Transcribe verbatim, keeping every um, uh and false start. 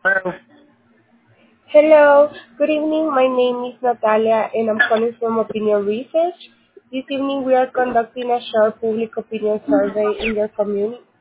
Hello. Hello, good evening. My name is Natalia and I'm calling from Opinion Research. This evening we are conducting a short public opinion survey in your community.